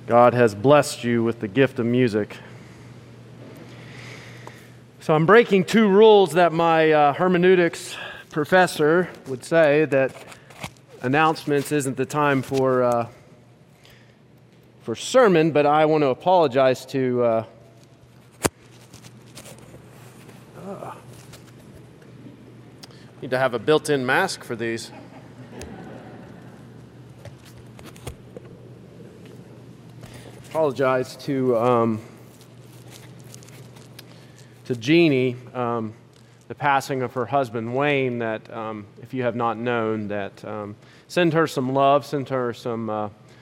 God has blessed you with the gift of music. So I'm breaking two rules that my hermeneutics professor would say, that announcements isn't the time for sermon, but I want to apologize to need to have a built-in mask for these. Apologize to Jeannie, the passing of her husband Wayne. That if you have not known, that send her some love, send her some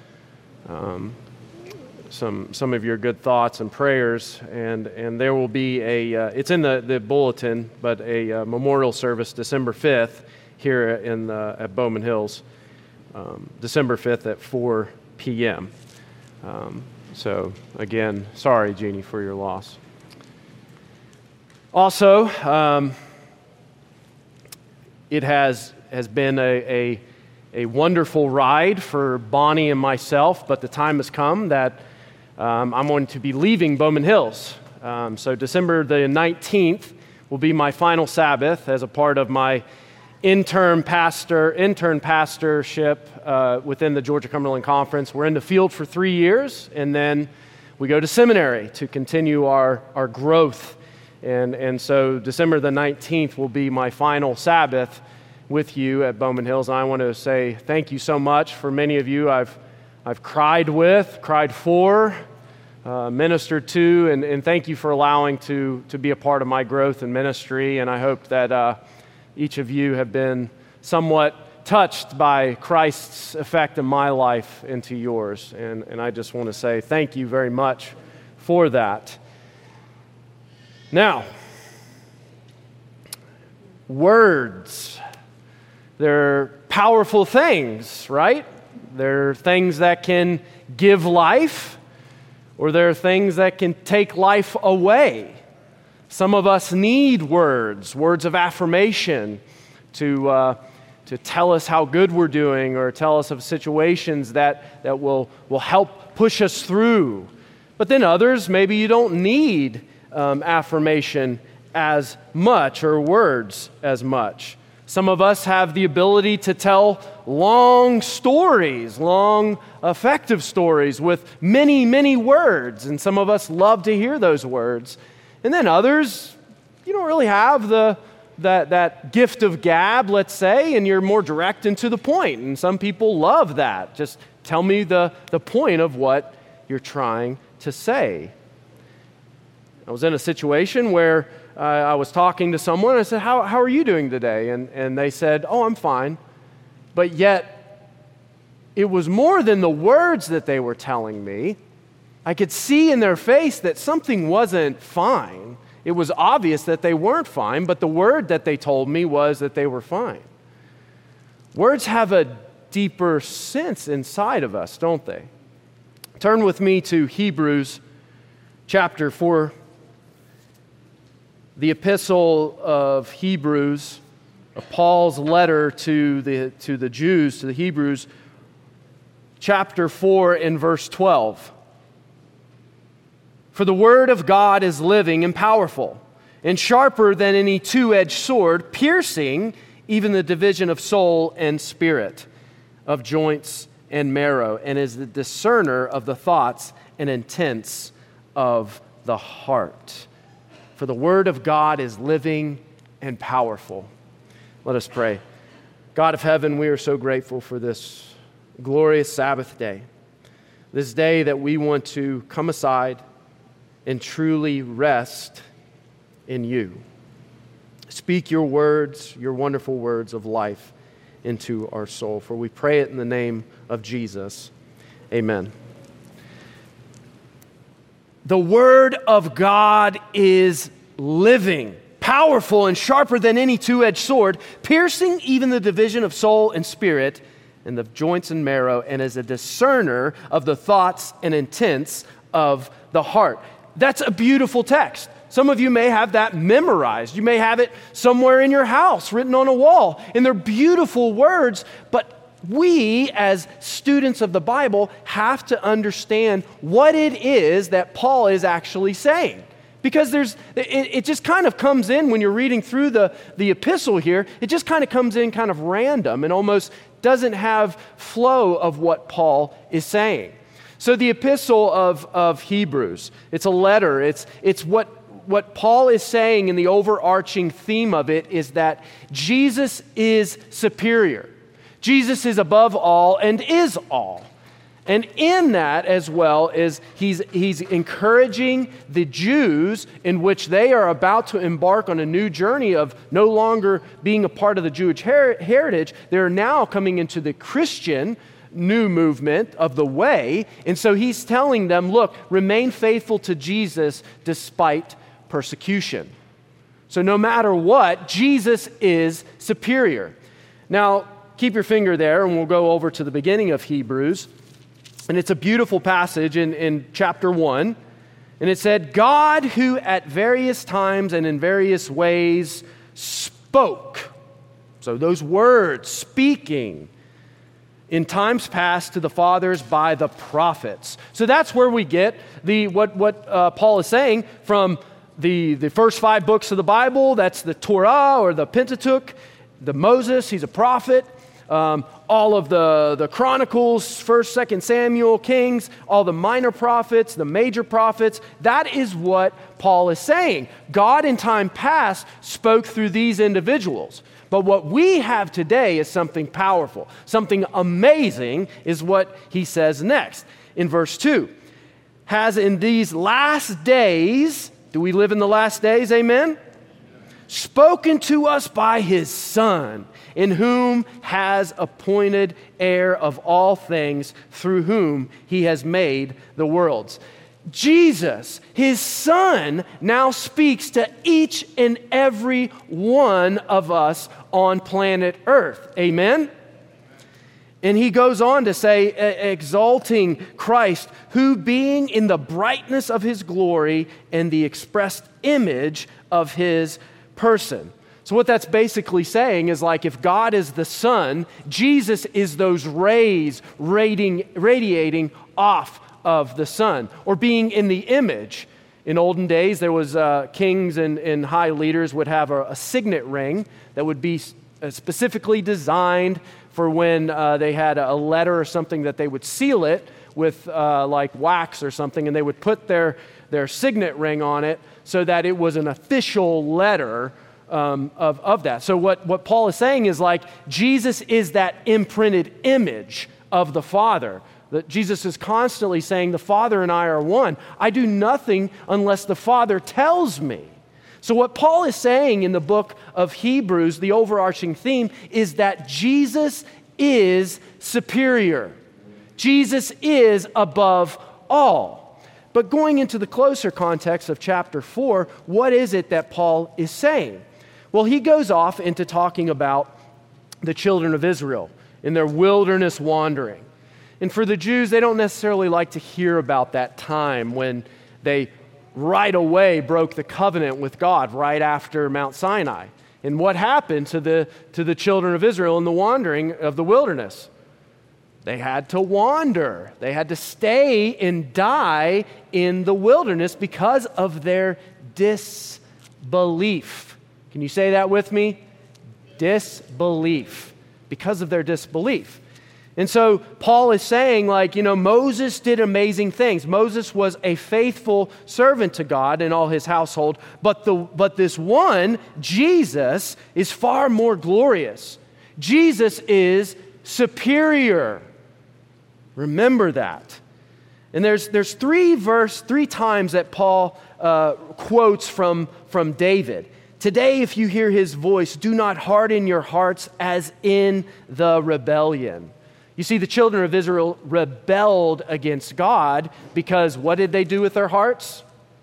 of your good thoughts and prayers, and there will be it's in the bulletin, but a memorial service December 5th here at Bowman Hills, December 5th at 4 p.m. So again, sorry, Jeannie, for your loss. Also, it has been a wonderful ride for Bonnie and myself, but the time has come that I'm going to be leaving Bowman Hills. So December the 19th will be my final Sabbath as a part of my intern pastorship within the Georgia Cumberland Conference. We're in the field for 3 years, and then we go to seminary to continue our growth. And so December the 19th will be my final Sabbath with you at Bowman Hills. And I want to say thank you so much. For many of you I've cried with, cried for, ministered to, and thank you for allowing to be a part of my growth in ministry. And I hope that each of you have been somewhat touched by Christ's effect in my life into yours. And I just want to say thank you very much for that. Now, words, they're powerful things, right? They're things that can give life, or they're things that can take life away. Some of us need words of affirmation to tell us how good we're doing, or tell us of situations that will help push us through. But then others, maybe you don't need affirmation as much, or words as much. Some of us have the ability to tell long stories, long effective stories with many, many words, and some of us love to hear those words. And then others, you don't really have that gift of gab, let's say, and you're more direct and to the point. And some people love that. Just tell me the point of what you're trying to say. I was in a situation where I was talking to someone, and I said, how are you doing today? And they said, oh, I'm fine. But yet, it was more than the words that they were telling me. I could see in their face that something wasn't fine. It was obvious that they weren't fine, but the word that they told me was that they were fine. Words have a deeper sense inside of us, don't they? Turn with me to Hebrews chapter 4. The epistle of Hebrews, Paul's letter to the Jews, to the Hebrews, chapter 4 and verse 12. For the word of God is living and powerful, and sharper than any two-edged sword, piercing even the division of soul and spirit, of joints and marrow, and is the discerner of the thoughts and intents of the heart. For the word of God is living and powerful. Let us pray. God of heaven, we are so grateful for this glorious Sabbath day, this day that we want to come aside and truly rest in you. Speak your words, your wonderful words of life into our soul. For we pray it in the name of Jesus. Amen. The Word of God is living, powerful, and sharper than any two-edged sword, piercing even the division of soul and spirit, and the joints and marrow, and is a discerner of the thoughts and intents of the heart. That's a beautiful text. Some of you may have that memorized. You may have it somewhere in your house, written on a wall. And they're beautiful words, but we, as students of the Bible, have to understand what it is that Paul is actually saying. Because it just kind of comes in when you're reading through the epistle here, it just kind of comes in kind of random and almost doesn't have flow of what Paul is saying. So the epistle of Hebrews, it's a letter. It's what Paul is saying, and the overarching theme of it is that Jesus is superior. Jesus is above all and is all. And in that as well is he's encouraging the Jews in which they are about to embark on a new journey of no longer being a part of the Jewish heritage. They're now coming into the Christian new movement of the way. And so he's telling them, look, remain faithful to Jesus despite persecution. So no matter what, Jesus is superior. Now, keep your finger there and we'll go over to the beginning of Hebrews. And it's a beautiful passage in chapter 1. And it said, God who at various times and in various ways spoke. So those words, speaking, in times past to the fathers by the prophets. So that's where we get what Paul is saying from the first 5 books of the Bible. That's the Torah or the Pentateuch, the Moses, he's a prophet. All of the Chronicles, 1st, 2nd Samuel, Kings, all the minor prophets, the major prophets. That is what Paul is saying. God in time past spoke through these individuals. But what we have today is something powerful. Something amazing is what he says next. In verse 2, has in these last days, do we live in the last days, amen? Spoken to us by his Son, in whom has appointed heir of all things, through whom he has made the worlds. Jesus, his Son, now speaks to each and every one of us on planet Earth. Amen? And he goes on to say, exalting Christ, who being in the brightness of his glory and the expressed image of his person. So what that's basically saying is like if God is the sun, Jesus is those rays radiating off of the sun, or being in the image. In olden days, there was kings and high leaders would have a signet ring that would be specifically designed for when they had a letter or something that they would seal it with like wax or something, and they would put their signet ring on it so that it was an official letter of that. So what Paul is saying is like Jesus is that imprinted image of the Father. That Jesus is constantly saying the Father and I are one. I do nothing unless the Father tells me. So what Paul is saying in the book of Hebrews, the overarching theme, is that Jesus is superior. Jesus is above all. But going into the closer context of chapter 4, what is it that Paul is saying? Well, he goes off into talking about the children of Israel in their wilderness wandering. And for the Jews, they don't necessarily like to hear about that time when they right away broke the covenant with God right after Mount Sinai. And what happened to the children of Israel in the wandering of the wilderness? They had to wander. They had to stay and die in the wilderness because of their disbelief. Can you say that with me? Disbelief. Because of their disbelief. And so Paul is saying, like, Moses did amazing things. Moses was a faithful servant to God and all his household. But this one, Jesus, is far more glorious. Jesus is superior. Remember that. And there's three times that Paul quotes from David. Today, if you hear his voice, do not harden your hearts as in the rebellion. You see, the children of Israel rebelled against God because what did they do with their hearts?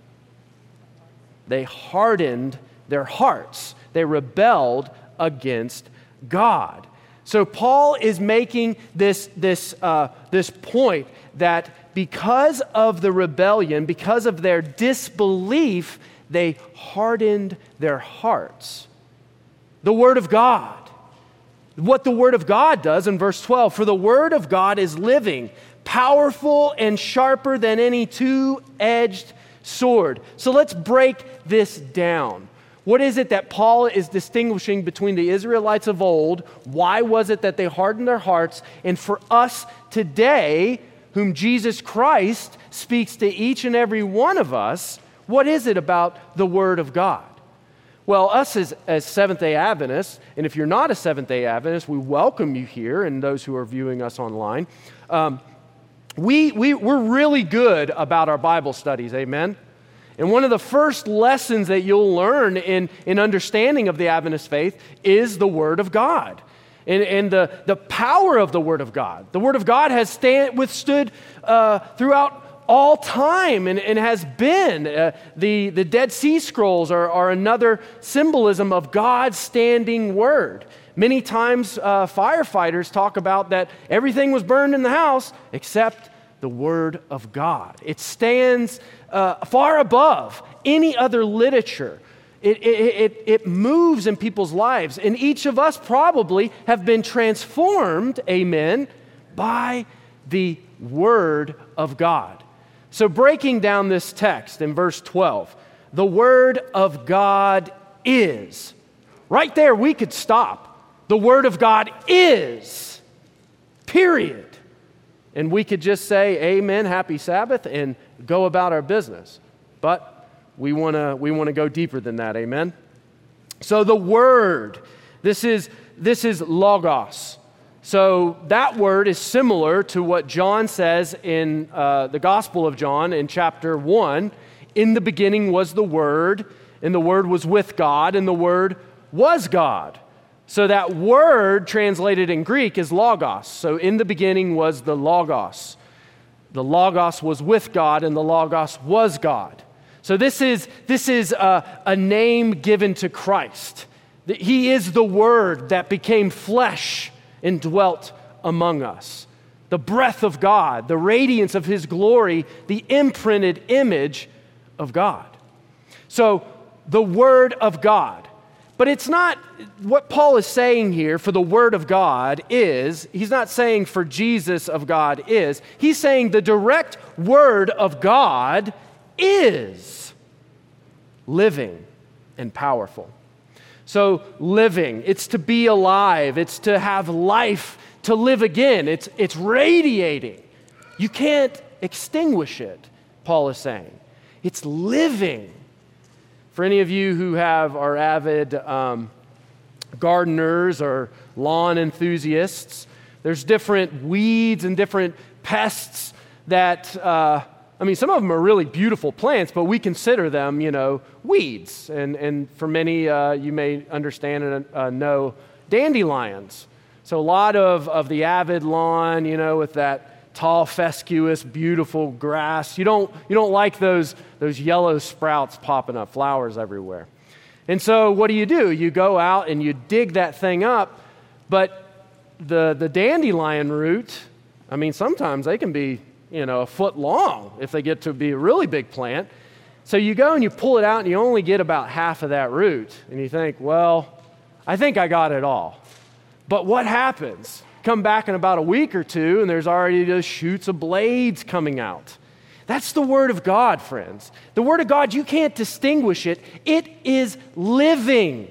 They hardened their hearts. They rebelled against God. So Paul is making this point that because of the rebellion, because of their disbelief, they hardened their hearts. The Word of God, what the Word of God does in verse 12. For the Word of God is living, powerful, and sharper than any two-edged sword. So let's break this down. What is it that Paul is distinguishing between the Israelites of old? Why was it that they hardened their hearts? And for us today, whom Jesus Christ speaks to each and every one of us, what is it about the Word of God? Well, us as Seventh-day Adventists, and if you're not a Seventh-day Adventist, we welcome you here and those who are viewing us online. We're really good about our Bible studies, amen? And one of the first lessons that you'll learn in understanding of the Adventist faith is the Word of God and the power of the Word of God. The Word of God has withstood throughout all time and has been. The Dead Sea Scrolls are another symbolism of God's standing Word. Many times firefighters talk about that everything was burned in the house except the Word of God. It stands far above any other literature. It moves in people's lives. And each of us probably have been transformed, amen, by the Word of God. So breaking down this text in verse 12, the Word of God is. Right there we could stop. The Word of God is. Period. And we could just say, amen, happy Sabbath, and go about our business. But we want to go deeper than that, amen? So the Word, this is logos. So that word is similar to what John says in the Gospel of John in chapter 1. In the beginning was the Word, and the Word was with God, and the Word was God. So that word translated in Greek is logos. So in the beginning was the logos. The logos was with God, and the logos was God. So this is a name given to Christ. He is the Word that became flesh and dwelt among us. The breath of God, the radiance of His glory, the imprinted image of God. So the Word of God. But it's not what Paul is saying here for the Word of God is, he's not saying for Jesus of God is, he's saying the direct Word of God is living and powerful. So living, it's to be alive, it's to have life, to live again, it's radiating. You can't extinguish it, Paul is saying. It's living. For any of you who are avid gardeners or lawn enthusiasts, there's different weeds and different pests that, some of them are really beautiful plants, but we consider them, weeds. And for many, you may understand and know dandelions. So a lot of the avid lawn, with that tall, fescuous, beautiful grass. You don't like those yellow sprouts popping up, flowers everywhere. And so what do? You go out and you dig that thing up, but the dandelion root, sometimes they can be, a foot long if they get to be a really big plant. So you go and you pull it out and you only get about half of that root. And you think, well, I think I got it all. But what happens? Come back in about a week or two, and there's already those shoots of blades coming out. That's the Word of God, friends. The Word of God, you can't distinguish it. It is living,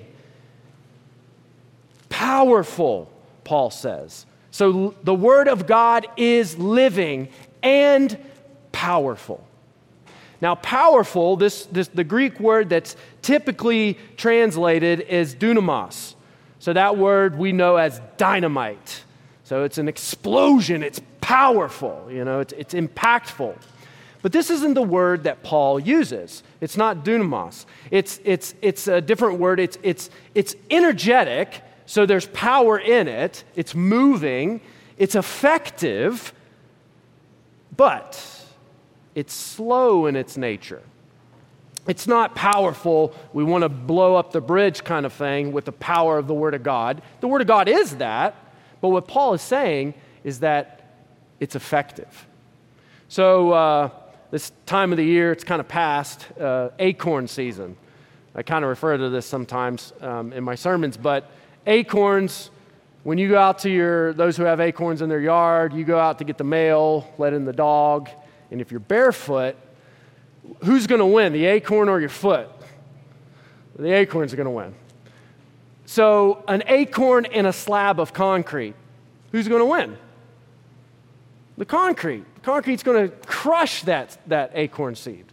powerful, Paul says. So the Word of God is living and powerful. Now, powerful, the Greek word that's typically translated is dunamos. So that word we know as dynamite. So it's an explosion, it's powerful, it's impactful. But this isn't the word that Paul uses. It's not dunamos. It's a different word. It's energetic, so there's power in it. It's moving, it's effective, but it's slow in its nature. It's not powerful, we want to blow up the bridge kind of thing with the power of the Word of God. The Word of God is that. But what Paul is saying is that it's effective. So this time of the year, it's kind of past acorn season. I kind of refer to this sometimes in my sermons, but acorns When you go out to those who have acorns in their yard, you go out to get the mail, let in the dog, and if you're barefoot, who's going to win, the acorn or your foot? The acorns are going to win. So an acorn in a slab of concrete, who's going to win? The concrete. The concrete's going to crush that acorn seed.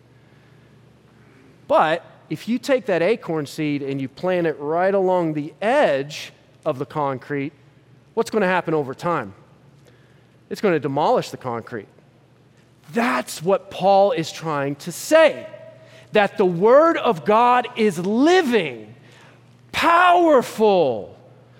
But if you take that acorn seed and you plant it right along the edge of the concrete, what's going to happen over time? It's going to demolish the concrete. That's what Paul is trying to say, that the Word of God is living, powerful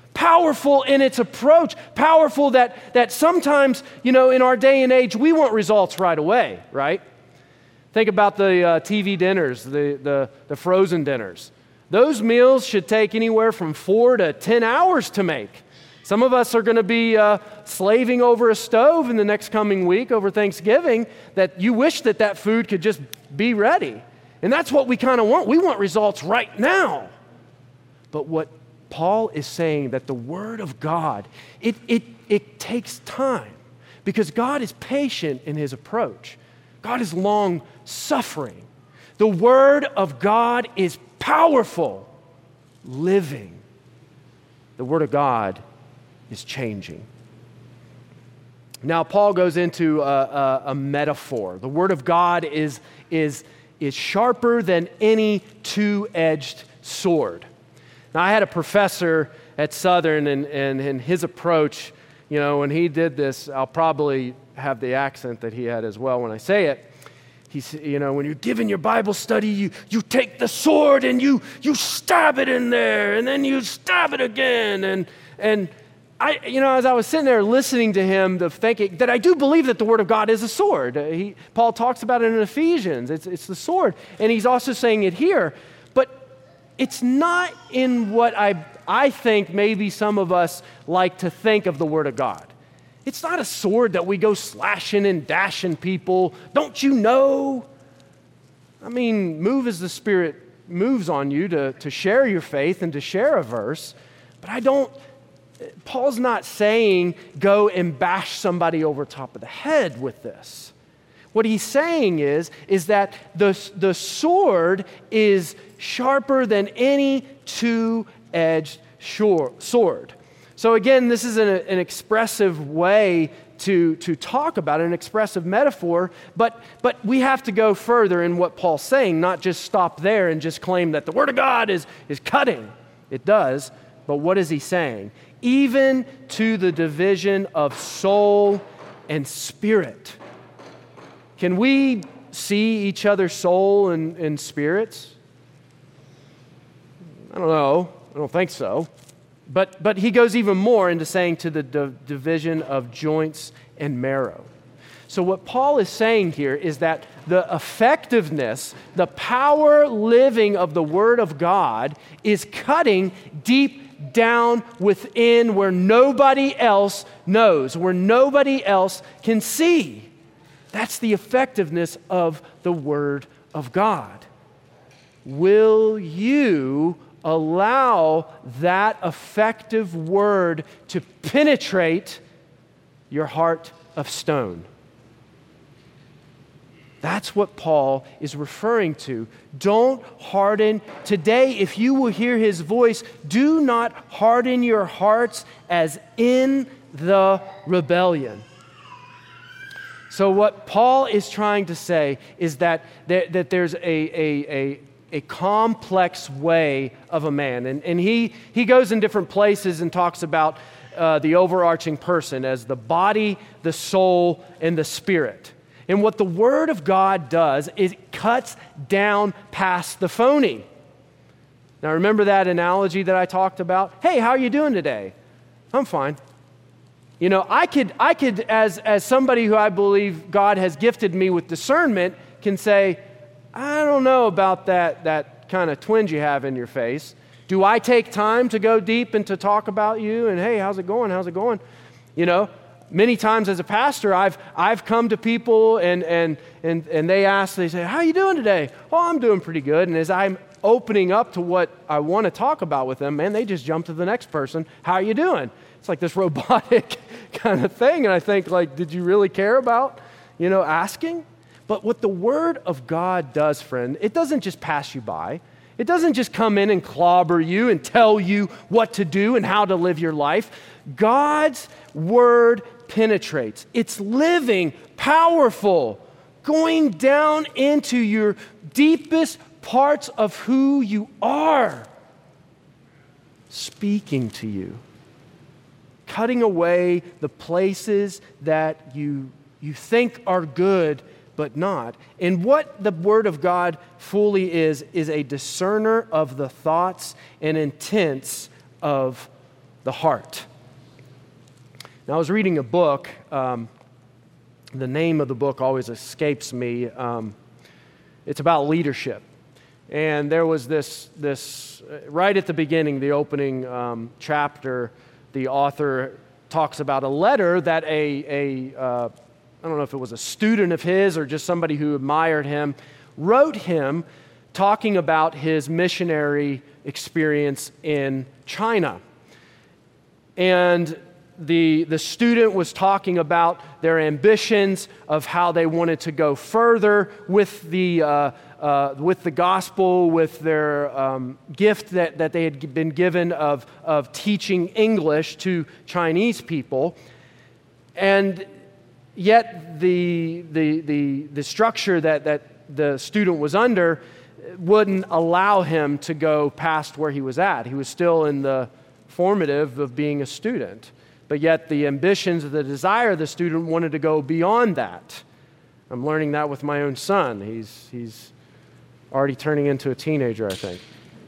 in its approach, powerful that sometimes, in our day and age, we want results right away, right? Think about the TV dinners, the frozen dinners. Those meals should take anywhere from 4 to 10 hours to make. Some of us are going to be slaving over a stove in the next coming week over Thanksgiving, that you wish that food could just be ready. And that's what we kind of want. We want results right now. But what Paul is saying, that the Word of God, it takes time, because God is patient in His approach. God is long-suffering. The Word of God is powerful, living. The Word of God is changing. Now, Paul goes into a metaphor. The Word of God is sharper than any two-edged sword. Now, I had a professor at Southern, and his approach, when he did this, I'll probably have the accent that he had as well when I say it. He said, when you're giving your Bible study, you take the sword and you stab it in there, and then you stab it again. And I, as I was sitting there listening to him, thinking that I do believe that the Word of God is a sword. Paul talks about it in Ephesians. It's the sword. And he's also saying it here. But it's not in what I think maybe some of us like to think of the Word of God. It's not a sword that we go slashing and dashing people. Don't you know? I mean, move as the Spirit moves on you to share your faith and to share a verse. But Paul's not saying go and bash somebody over top of the head with this. What he's saying is that the sword is sharper than any two-edged sword. So again, this is an expressive way to talk about it, an expressive metaphor, but we have to go further in what Paul's saying, not just stop there and just claim that the Word of God is cutting. It does, but what is he saying? Even to the division of soul and spirit. Can we see each other's soul and spirits? I don't know. I don't think so. But he goes even more into saying to the division of joints and marrow. So what Paul is saying here is that the effectiveness, the power living of the Word of God is cutting deep down within where nobody else knows, where nobody else can see. That's the effectiveness of the Word of God. Will you allow that effective Word to penetrate your heart of stone? That's what Paul is referring to. Don't harden. Today, if you will hear his voice, do not harden your hearts as in the rebellion. So what Paul is trying to say is that there's a complex way of a man. And he goes in different places and talks about the overarching person as the body, the soul, and the spirit. And what the Word of God does is it cuts down past the phony. Now remember that analogy that I talked about? Hey, how are you doing today? I'm fine. I could as somebody who I believe God has gifted me with discernment can say, I don't know about that kind of twinge you have in your face. Do I take time to go deep and to talk about you? And hey, how's it going? How's it going? Many times as a pastor, I've come to people and they say, how are you doing today? Oh, I'm doing pretty good. And as I'm opening up to what I want to talk about with them, man, they just jump to the next person. How are you doing? it's like this robotic kind of thing. And I think, like, did you really care about, asking? But what the Word of God does, friend, it doesn't just pass you by. It doesn't just come in and clobber you and tell you what to do and how to live your life. God's Word penetrates. It's living, powerful, going down into your deepest parts of who you are, speaking to you, cutting away the places that you think are good but not. And what the Word of God fully is a discerner of the thoughts and intents of the heart. Now, I was reading a book. The name of the book always escapes me. It's about leadership. And there was this right at the beginning, the opening chapter, the author talks about a letter that I don't know if it was a student of his or just somebody who admired him, wrote him talking about his missionary experience in China. And the student was talking about their ambitions of how they wanted to go further with the gospel, with their gift that they had been given of teaching English to Chinese people. And yet the structure that the student was under wouldn't allow him to go past where he was at. He was still in the formative of being a student. But yet the ambitions, the desire of the student wanted to go beyond that. I'm learning that with my own son. He's already turning into a teenager, I think.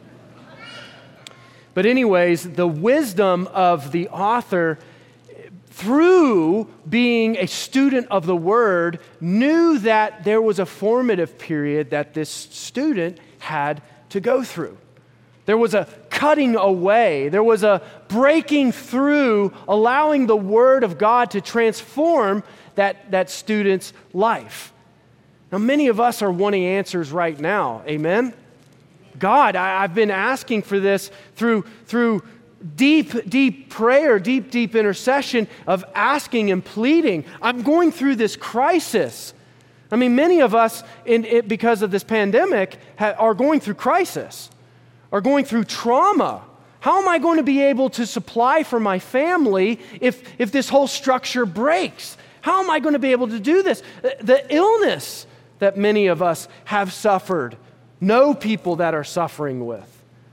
But anyways, the wisdom of the author, through being a student of the Word, knew that there was a formative period that this student had to go through. There was a cutting away. There was a breaking through, allowing the Word of God to transform that student's life. Now, many of us are wanting answers right now. Amen? God, I've been asking for this through deep prayer, deep intercession of asking and pleading. I'm going through this crisis. I mean, many of us, because of this pandemic, are going through crisis, are going through trauma. How am I going to be able to supply for my family if this whole structure breaks? How am I going to be able to do this? The illness that many of us have suffered, know people that are suffering with.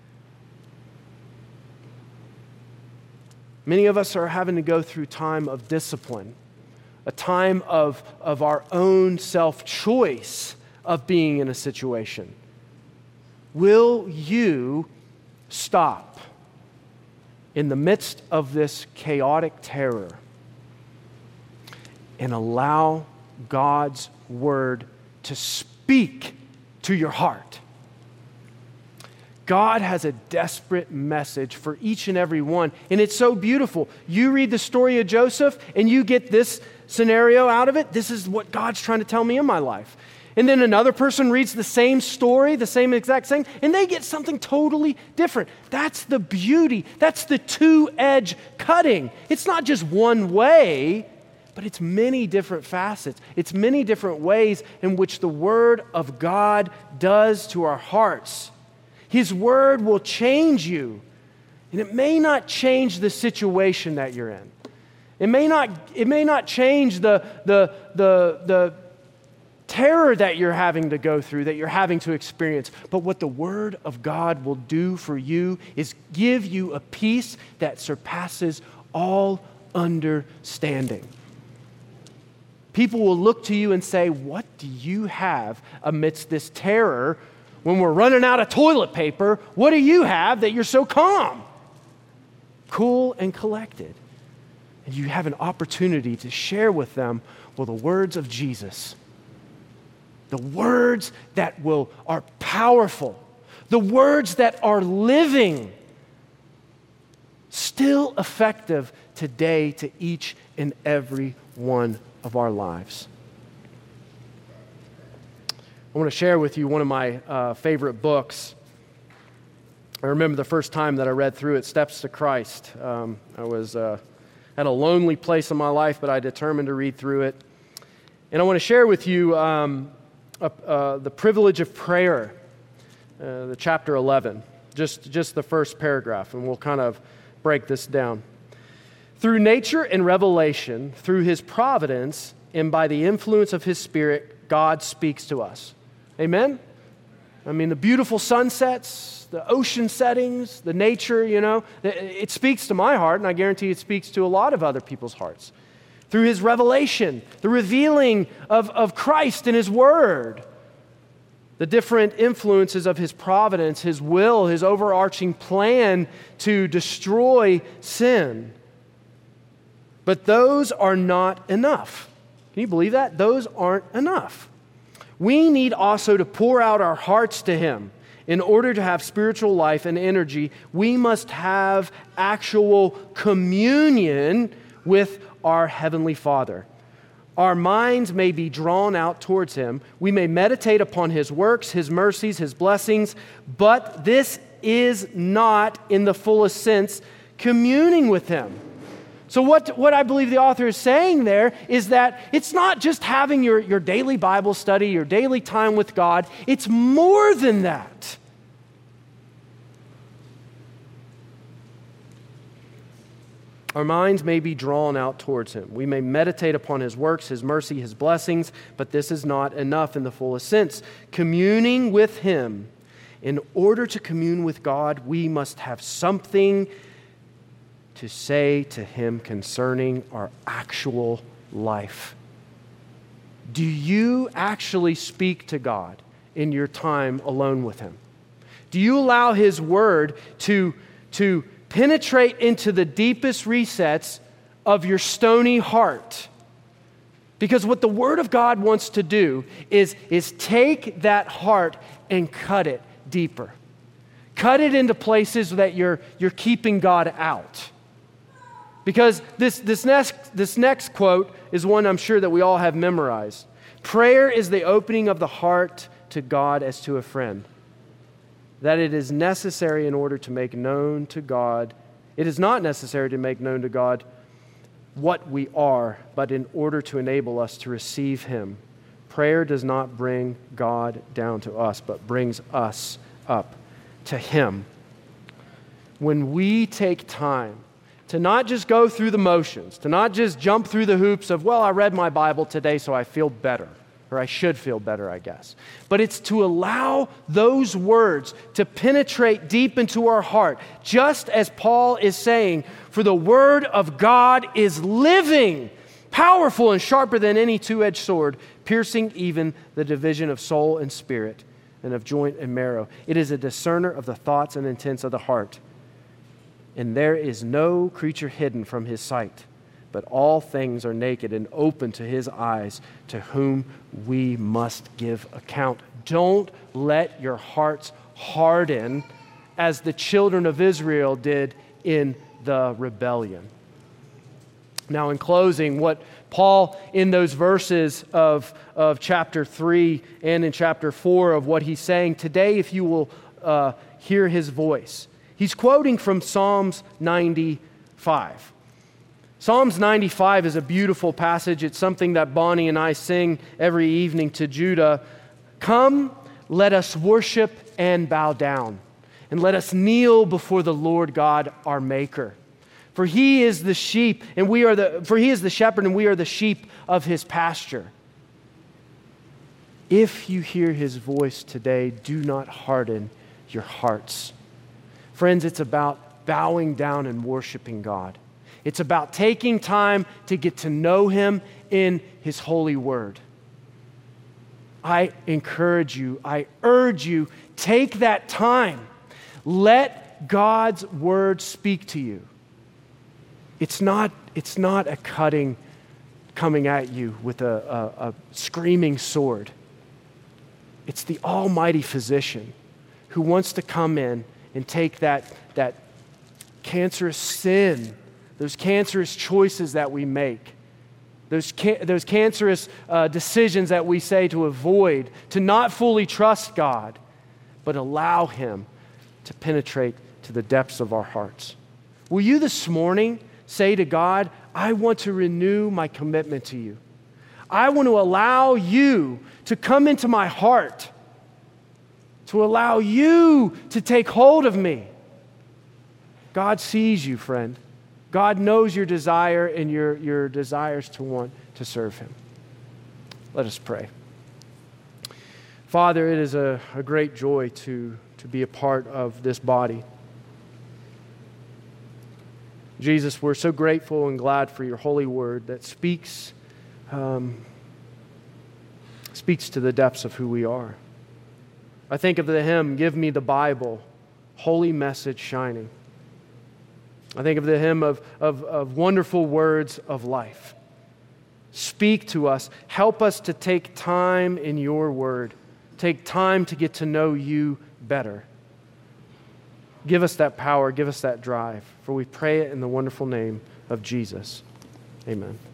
Many of us are having to go through time of discipline, a time of our own self-choice of being in a situation. Will you stop in the midst of this chaotic terror and allow God's Word to speak to your heart? God has a desperate message for each and every one, and it's so beautiful. You read the story of Joseph, and you get this scenario out of it. This is what God's trying to tell me in my life. And then another person reads the same story, the same exact thing, and they get something totally different. That's the beauty. That's the two-edge cutting. It's not just one way, but it's many different facets. It's many different ways in which the Word of God does to our hearts. His Word will change you. And it may not change the situation that you're in. It may not change the terror that you're having to go through, that you're having to experience. But what the Word of God will do for you is give you a peace that surpasses all understanding. People will look to you and say, what do you have amidst this terror? When we're running out of toilet paper, what do you have that you're so calm, cool, and collected? And you have an opportunity to share with them, well, the words of Jesus. The words that are powerful. The words that are living. Still effective today to each and every one of our lives. I want to share with you one of my favorite books. I remember the first time that I read through it, Steps to Christ. I was at a lonely place in my life, but I determined to read through it. And I want to share with you the privilege of prayer, the chapter 11, just the first paragraph, and we'll kind of break this down. Through nature and revelation, through His providence, and by the influence of His Spirit, God speaks to us. Amen? I mean, the beautiful sunsets, the ocean settings, the nature, it speaks to my heart, and I guarantee it speaks to a lot of other people's hearts. Through His revelation, the revealing of Christ and His Word, the different influences of His providence, His will, His overarching plan to destroy sin. But those are not enough. Can you believe that? Those aren't enough. We need also to pour out our hearts to Him. In order to have spiritual life and energy, we must have actual communion with our Heavenly Father. Our minds may be drawn out towards Him. We may meditate upon His works, His mercies, His blessings, but this is not, in the fullest sense, communing with Him. So what I believe the author is saying there is that it's not just having your daily Bible study, your daily time with God. It's more than that. Our minds may be drawn out towards Him. We may meditate upon His works, His mercy, His blessings, but this is not enough in the fullest sense. Communing with Him, in order to commune with God, we must have something to say to Him concerning our actual life. Do you actually speak to God in your time alone with Him? Do you allow His Word to penetrate into the deepest recesses of your stony heart? Because what the Word of God wants to do is take that heart and cut it deeper. Cut it into places that you're keeping God out. Because this next quote is one I'm sure that we all have memorized. Prayer is the opening of the heart to God as to a friend. That it is necessary in order to make known to God. It is not necessary to make known to God what we are, but in order to enable us to receive Him. Prayer does not bring God down to us, but brings us up to Him. When we take time to not just go through the motions, to not just jump through the hoops of, well, I read my Bible today, so I feel better. Or I should feel better, I guess. But it's to allow those words to penetrate deep into our heart, just as Paul is saying, for the Word of God is living, powerful and sharper than any two-edged sword, piercing even the division of soul and spirit and of joint and marrow. It is a discerner of the thoughts and intents of the heart. And there is no creature hidden from His sight, but all things are naked and open to His eyes, to whom we must give account. Don't let your hearts harden as the children of Israel did in the rebellion. Now, in closing, what Paul, in those verses of chapter 3 and in chapter 4 of what he's saying today, if you will hear his voice, he's quoting from Psalms 95. Psalms 95 is a beautiful passage. It's something that Bonnie and I sing every evening to Judah. Come, let us worship and bow down, and let us kneel before the Lord God, our Maker. For He is the sheep, and He is the shepherd, and we are the sheep of His pasture. If you hear His voice today, do not harden your hearts. Friends, it's about bowing down and worshiping God. It's about taking time to get to know Him in His holy word. I encourage you, I urge you, take that time. Let God's word speak to you. It's not a cutting coming at you with a screaming sword. It's the almighty physician who wants to come in and take that cancerous sin, those cancerous choices that we make, those cancerous decisions that we say to avoid, to not fully trust God, but allow Him to penetrate to the depths of our hearts. Will you this morning say to God, I want to renew my commitment to you. I want to allow you to come into my heart, to allow you to take hold of me. God sees you, friend. God knows your desire and your desires to want to serve Him. Let us pray. Father, it is a great joy to be a part of this body. Jesus, we're so grateful and glad for your holy word that speaks to the depths of who we are. I think of the hymn, Give Me the Bible, Holy Message Shining. I think of the hymn of wonderful words of life. Speak to us. Help us to take time in your word. Take time to get to know you better. Give us that power. Give us that drive. For we pray it in the wonderful name of Jesus. Amen.